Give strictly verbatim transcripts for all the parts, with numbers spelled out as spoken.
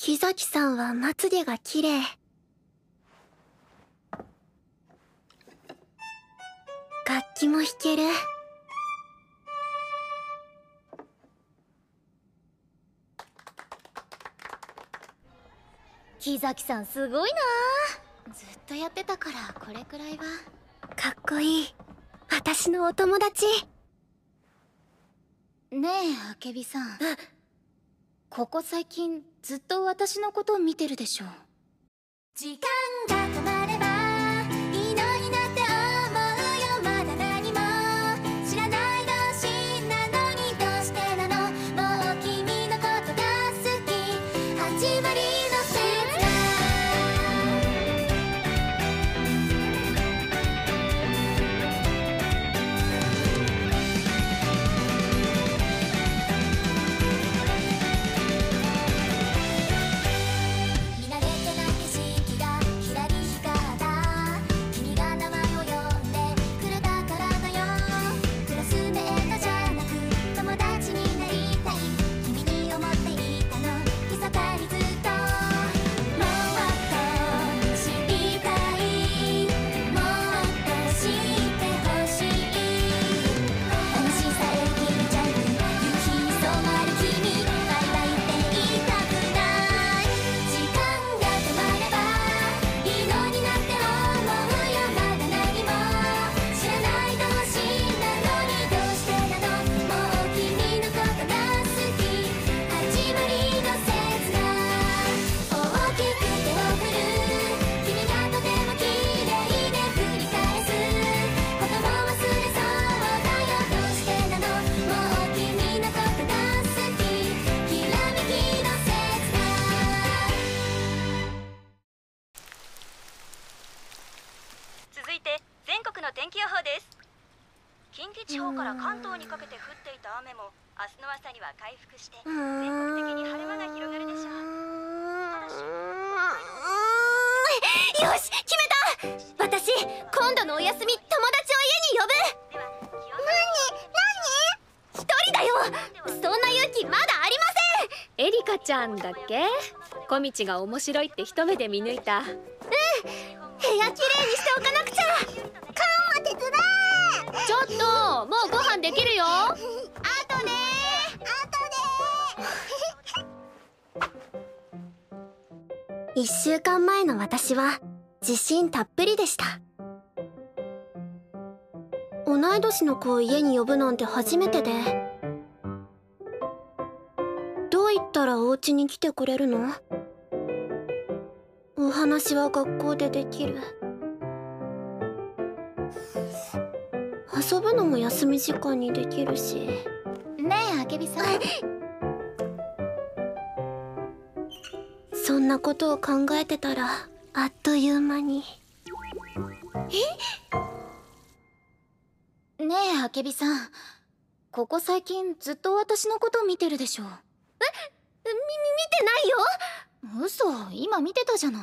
木崎さんはまつげが綺麗。楽器も弾ける。 木崎さんすごいな。ずっとやってたからこれくらいは。 かっこいい。私のお友達。 ねえあけびさん、ここ最近ずっと私のことを見てるでしょ。時間が止まればいいのになって思うよ。まだ何も知らない同士なのにどうしてなの。もう君のことが好き。始まりの切ない見慣れてない景色がひらり光った。君が名前を呼んでくれたからだよ。クラスメートじゃなく友達になりたい。君に思っていたの密かにずっと。もっと知りたい。もっと知ってほしい。話さえ聞いちゃう夕日に染まる君。バイバイって言いたくない。時間が止まればいいのになって思うよ。まだ何も知らない同士なのにどうしてなの。もう君のことが好き。始まりの切ない大きく手を振る君がとても綺麗で繰り返すことも忘れそうだよ。どうしてなの。もう君のことが好き。きらめきの切ない続いて全国の天気予報です。近畿地方から関東にかけて降っていた雨も明日の朝には回復して全国的に晴れ間が広がるでしょう。ただしよし決めた。私今度のお休み友達を家に呼ぶ。 では気温一人だよ。そんな勇気まだありません。 エリカちゃんだっけ。小道が面白いって一目で見抜いた。 部屋きれいにしておかなくちゃ。カンも手伝え。 ちょっともうご飯できるよ。 あとねあとね。一週間前の私は自信たっぷりでした。同い年の子を家に呼ぶなんて初めてで。どう言ったらお家に来てくれるの？お話は学校でできる。遊ぶのも休み時間にできるし。 ねえあけびさん、 そんなことを考えてたらあっという間に。 ねえあけびさん、ここ最近ずっと私のこと見てるでしょ。 み、見てないよ。 嘘、今見てたじゃない。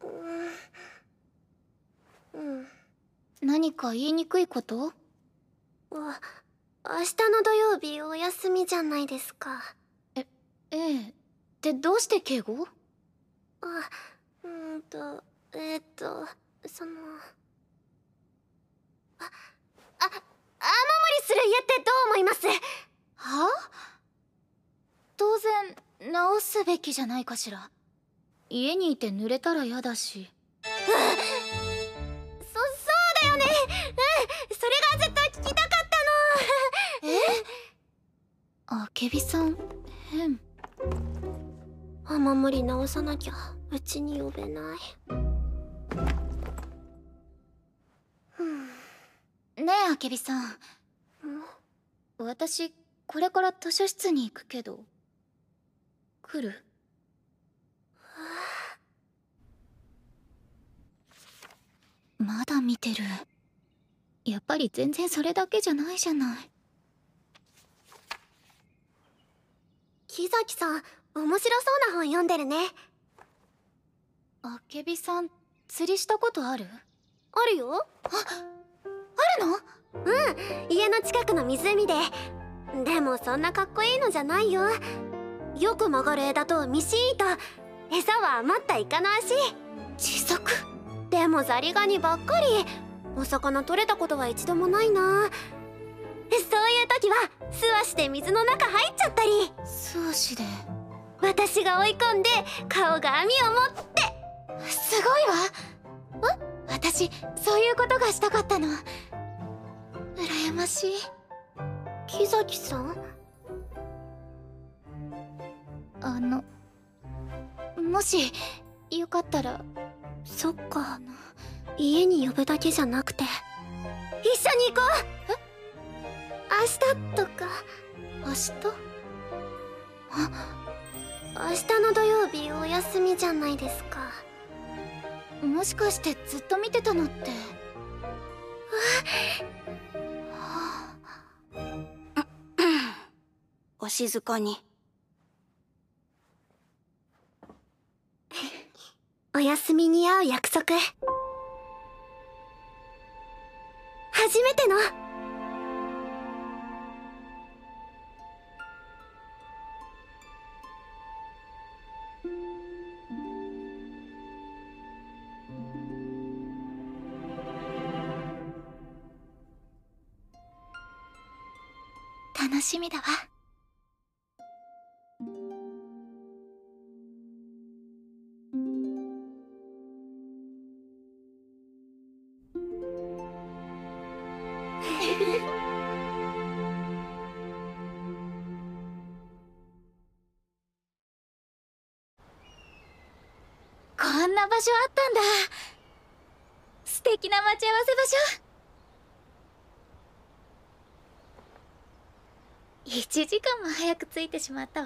うん、 何か言いにくいこと？ あ、明日の土曜日お休みじゃないですか。 え、ええ。で、どうして敬語？ あ、うーんと、えー、っと、その。あ、あ、雨漏りする家ってどう思います？ は？当然、直すべきじゃないかしら。家にいて濡れたら嫌だし。 そ、そうだよね。うん、それが絶対聞きたかったの。 え？あけびさん、変。 雨漏り直さなきゃうちに呼べない。 ねえあけびさん、私これから図書室に行くけど来る？まだ見てる。やっぱり全然それだけじゃないじゃない。 木崎さん、面白そうな本読んでるね。 あけびさん、釣りしたことある？ あるよ。 あ、あるの？ うん、家の近くの湖で。でもそんなかっこいいのじゃないよ。よく曲がる枝とミシン糸、 餌は余ったイカの足。自足でもザリガニばっかり。お魚取れたことは一度もないな。そういう時は素足で水の中入っちゃったり。 素足で。 私が追い込んで顔が網を持って。 すごいわ。え、私そういうことがしたかったの。羨ましい。 木崎さん、 あのもしよかったら。 そっか、家に呼ぶだけじゃなくて一緒に行こう。え、明日とか。 明日？ 明日の土曜日お休みじゃないですか。 もしかしてずっと見てたのって。 お静かに。 お休みに会う約束。初めての。 楽しみだわ。こんな場所あったんだ。素敵な待ち合わせ場所。いちじかんも早く着いてしまったわ。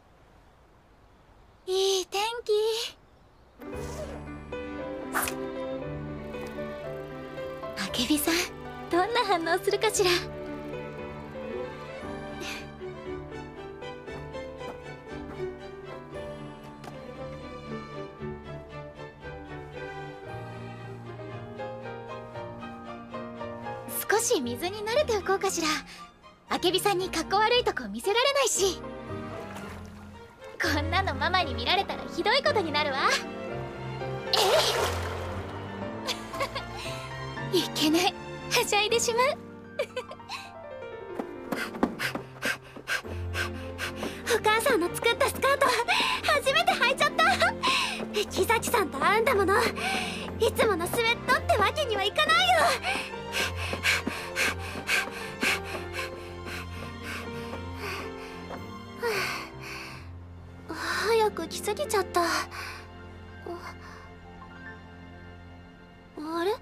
いい天気。あけびさん、どんな反応するかしら。少し水に慣れておこうかしら。あけびさんにかっこ悪いとこ見せられないし。こんなのママに見られたらひどいことになるわ。えいいけない、はしゃいでしまう。 お母さんの作ったスカート初めて履いちゃった。木崎さんと会うんだもの。いつものスウェットってわけにはいかないよ。早く来すぎちゃった。あれ？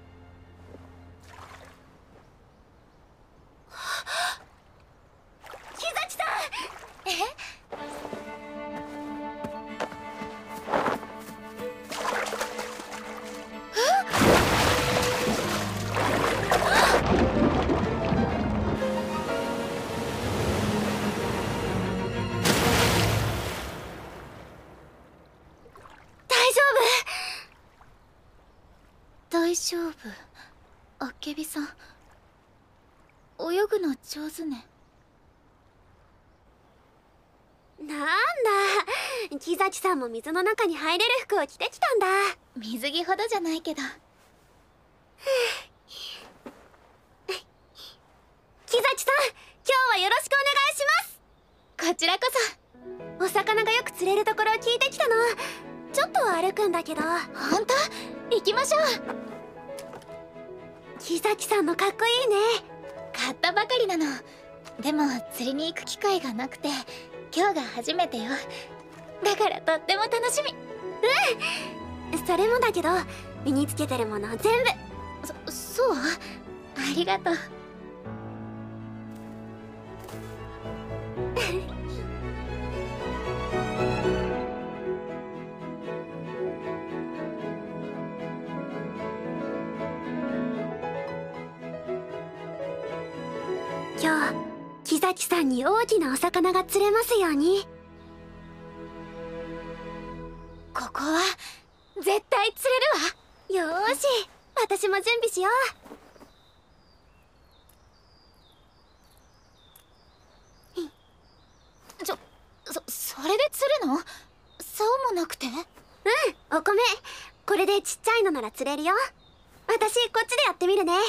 木崎さん！ え？大丈夫。あけびさん、泳ぐの上手ね。 なんだ、木崎さんも水の中に入れる服を着てきたんだ。 水着ほどじゃないけど。 木崎さん、今日はよろしくお願いします。 こちらこそ。 お魚がよく釣れるところを聞いてきたの。ちょっと歩くんだけど。 本当？行きましょう。 木崎さんのかっこいいね。 買ったばかりなの。でも釣りに行く機会がなくて今日が初めてよ。だからとっても楽しみ。 うん、それもだけど身につけてるもの全部。 そ、そう？ありがとう。 今日木崎さんに大きなお魚が釣れますように。 ここは絶対釣れるわ。 よーし、私も準備しよう。ちょ、そ、それで釣るの？竿もなくて？ うん、お米これでちっちゃいのなら釣れるよ。私こっちでやってみるね。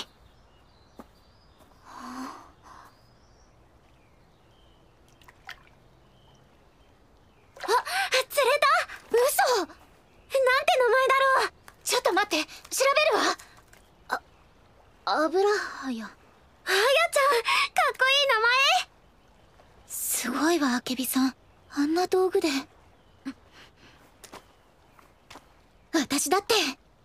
あ、釣れた。 嘘！ なんて名前だろう。 ちょっと待って、調べるわ。あ、油はや。 あやちゃん、かっこいい名前。 すごいわ、あけびさん。あんな道具で。私だって。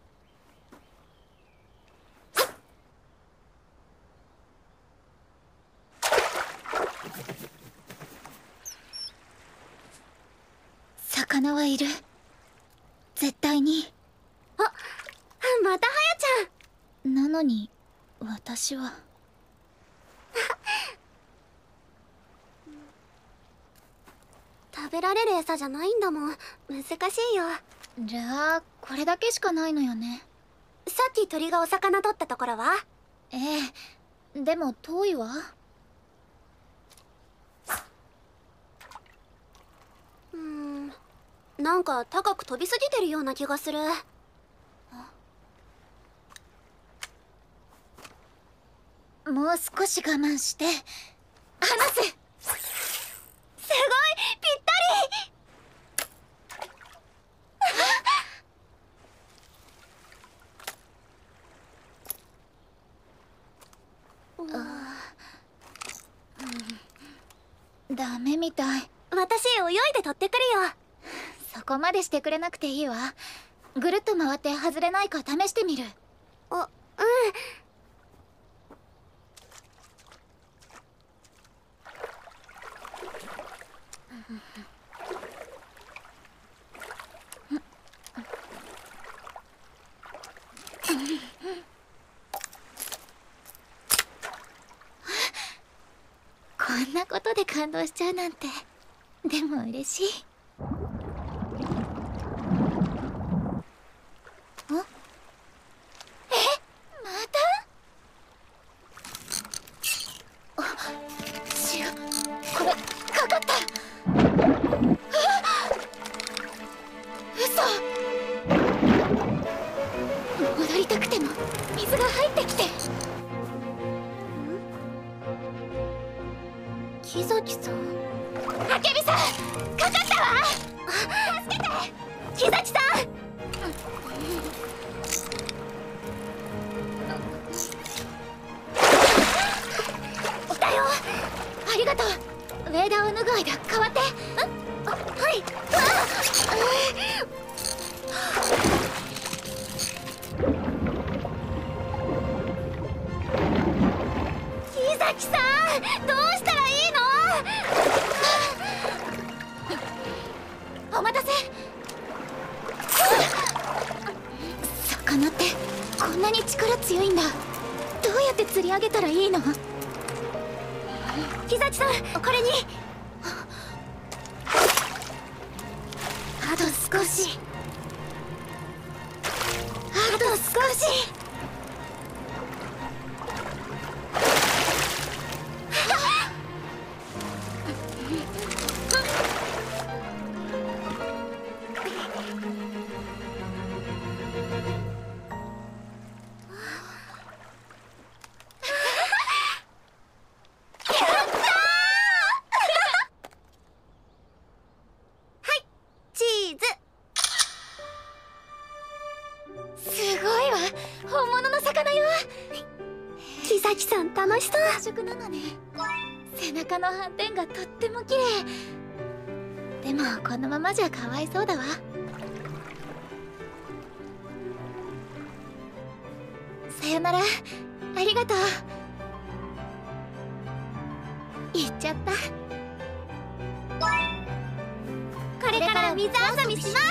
魚はいる。絶対に。 あ、またはやちゃん。 なのに私は食べられる餌じゃないんだもん。難しいよ。 じゃあこれだけしかないのよね。 さっき鳥がお魚取ったところは？ ええ、でも遠いわ。 うーん、なんか高く飛びすぎてるような気がする。 もう少し我慢して離す。 すごい、ぴったり。ダメみたい。 私泳いで取ってくるよ。 そこまでしてくれなくていいわ。ぐるっと回って外れないか試してみる。 あ、うん。 こんなことで感動しちゃうなんて。でも嬉しい。ん？え？また？あ、しゅ、これかかった。嘘。戻りたくても水が入ってきて。 木崎さん。 あけびさん、かかったわ。助けて、 木崎さん。 来たよ。ありがとう。ウェーダーを脱ぐ間代わって。 あ、はい。木崎さん、どうしたらいいの？ お待たせ。魚ってこんなに力強いんだ。どうやって釣り上げたらいいの？ 木崎さん、これに。あと少し。あと少し。 すごいわ、本物の魚よ。 木崎さん楽しそう。 繁殖なのね。背中の斑点がとっても綺麗。でもこのままじゃかわいそうだわ。さよなら、ありがとう。行っちゃった。 これから水遊びします。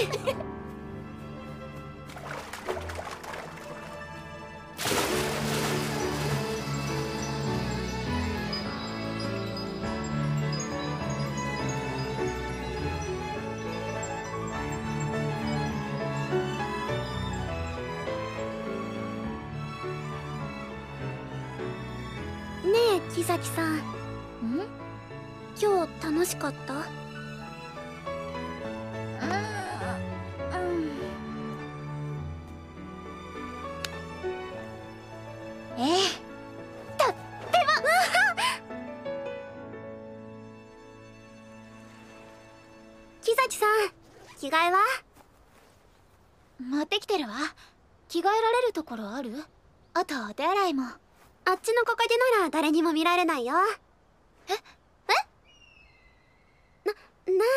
ねえ木崎さん、 ん？ 今日楽しかった？ うん。 木崎さん、着替えは持ってきてるわ。着替えられるところある？あとお手洗いも。 あっちの木陰なら誰にも見られないよ。 え？え？ な、なんてね。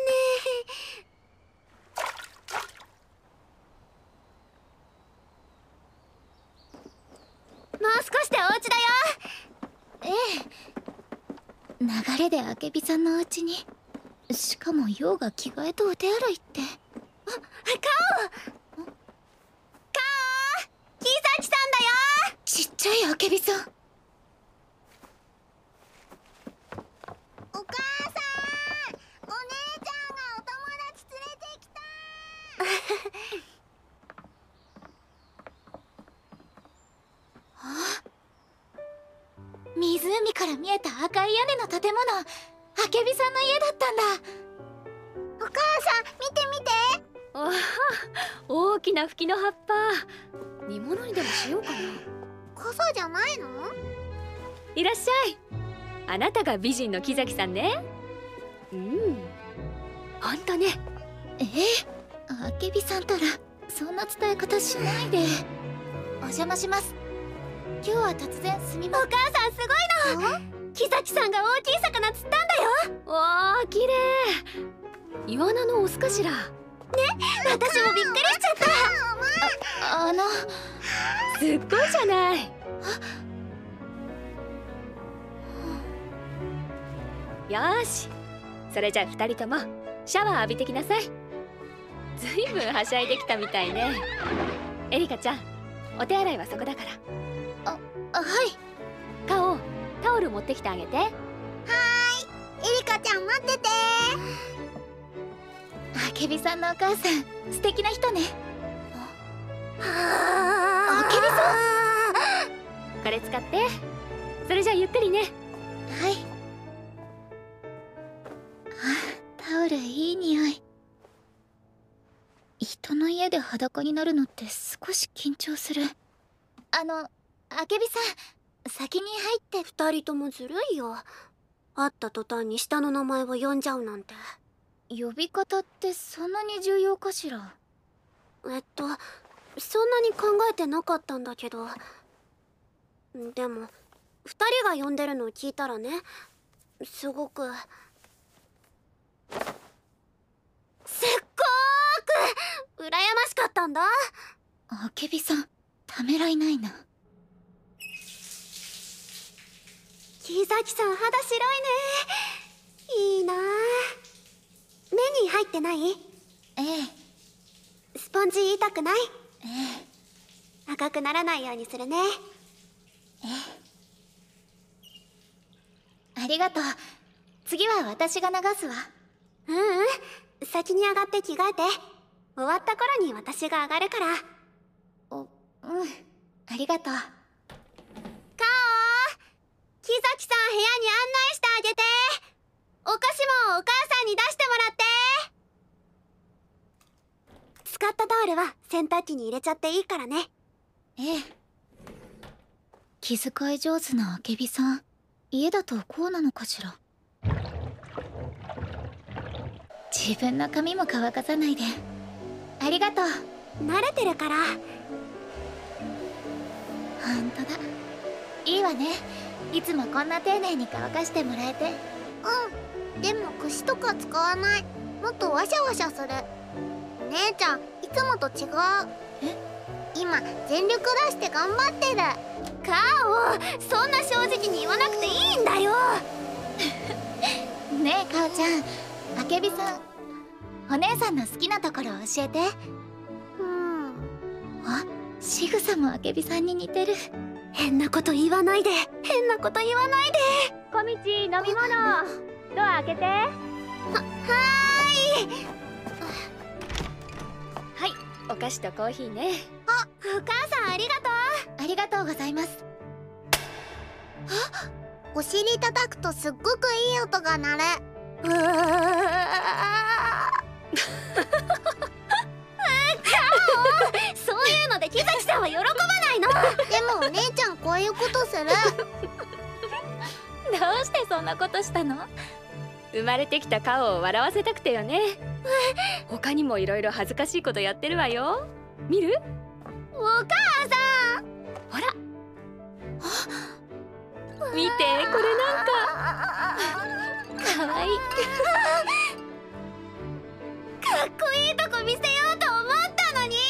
もう少しでお家だよ。 ええ。流れであけびさんのお家に。しかも陽が着替えとお手洗いって。 あ、顔顔木崎さんだよ。 ちっちゃいあけびさん。お母さん、お姉ちゃんがお友達連れてきた。あ、湖から見えた赤い屋根の建物、あけびさんの家だったんだ。お母さん、見て見て。 ああ、大きな吹きの葉っぱ。煮物にでもしようかな。 傘じゃないの？ いらっしゃい。あなたが美人の木崎さんね。うん、ほんとね。 ええ、あけびさんたらそんな伝え方しないで。お邪魔します。今日は突然すみません。 お母さんすごいの。木崎さんが大きい魚釣ったんだよ。 わあ、綺麗。イワナのオスかしら。 ね、私もびっくりしちゃった。 あ、あのすっごいじゃない。よーし、それじゃあふたりともシャワー浴びてきなさい。ずいぶんはしゃいできたみたいね。エリカちゃん、お手洗いはそこだから。 あ、あ、はい。 カオ、タオル持ってきてあげて。はーい。 エリカちゃん待ってて。あけびさんのお母さん、素敵な人ね。 あけびさん、これ使って。それじゃあゆっくりね。 はい。あ、タオルいい匂い。人の家で裸になるのって少し緊張する。あの、あけびさん、先に入って。 二人ともずるいよ。会った途端に下の名前を呼んじゃうなんて。 呼び方ってそんなに重要かしら？ えっとそんなに考えてなかったんだけど、でも二人が呼んでるのを聞いたらね、すごくすっごーく羨ましかったんだ。 あけびさん、ためらいないな。 木崎さん、肌白いね。いいな。目に入ってない？ ええ。 スポンジ痛くない？ ええ。赤くならないようにするね。 ええ。ありがとう。次は私が流すわ。 ううん、先に上がって着替えて。終わった頃に私が上がるから。 お、うん、ありがとう。 カオ、木崎さん部屋に案内してあげて。お菓子もお母さんに出してもらって。使ったタオルは洗濯機に入れちゃっていいからね。 ええ。気遣い上手なあけびさん、家だとこうなのかしら。自分の髪も乾かさないで。ありがとう。 慣れてるから。 ほんとだ、いいわね。いつもこんな丁寧に乾かしてもらえて。うん、でも櫛とか使わない。もっとワシャワシャする。お姉ちゃん、いつもと違う。え？今全力出して頑張ってる。 カオ、そんな正直に言わなくていいんだよ。 ねえ、カオちゃん、あけびさん、お姉さんの好きなところ教えて。うん。あ、仕草もあけびさんに似てる。 変なこと言わないで。変なこと言わないで。 小道、飲み物。ドア開けて。は、 はーい。 はい、お菓子とコーヒーね。 あ、お母さんありがとう。 ありがとうございます。あ、お尻叩くとすっごくいい音が鳴る。 うわそういうので木崎さんは喜ばないの。 でもお姉ちゃんこういうことする。どうしてそんなことしたの？ 生まれてきた顔を笑わせたくてよね。他にもいろいろ恥ずかしいことやってるわよ。見る？ お母さん。 ほら見て、これなんかかわいい。 かっこいいとこ見せようと思ったのに。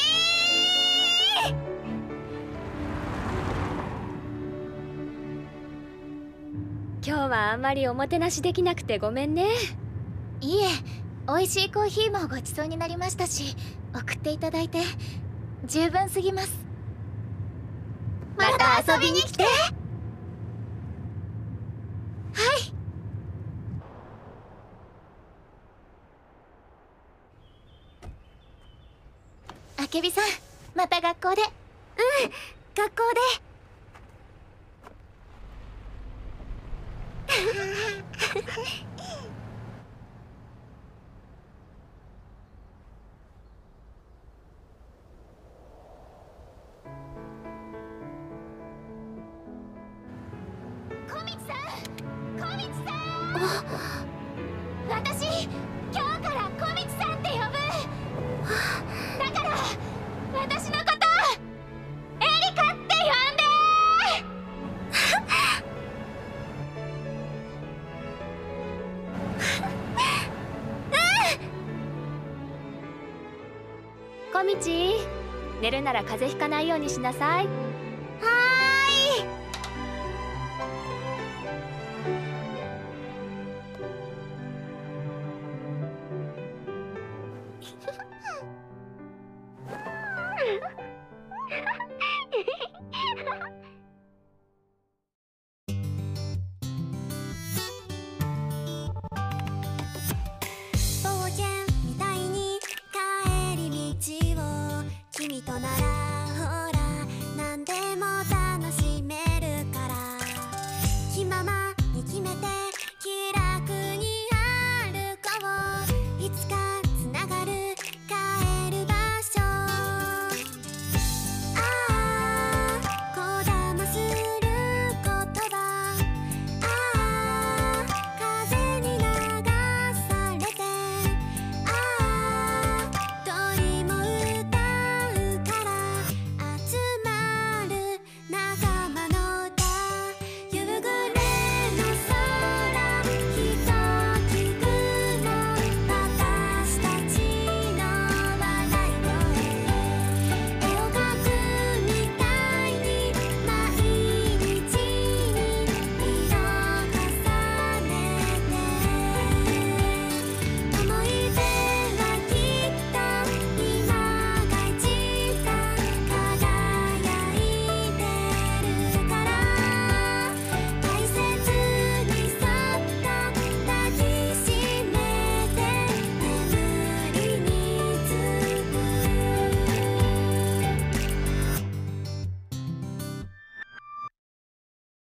今日はあんまりおもてなしできなくてごめんね。 いえ、美味しいコーヒーもごちそうになりましたし、送っていただいて十分すぎます。 また遊びに来て。 あけびさん、また学校で。 うん、学校で。 小道さん、小道さん。私、今日から小道さんって呼ぶ。だから私のことエリカって呼んで。 小道、寝るなら風邪ひかないようにしなさい。 はーい。